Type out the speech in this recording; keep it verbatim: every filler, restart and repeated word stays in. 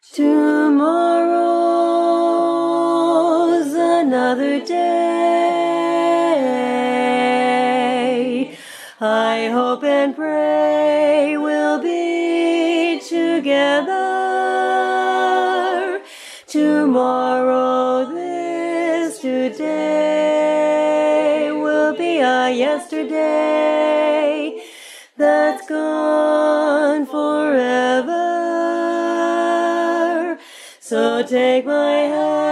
Tomorrow's another day. I hope and pray we'll be together. Tomorrow, this today will be a yesterday that's gone forever. So take my hand.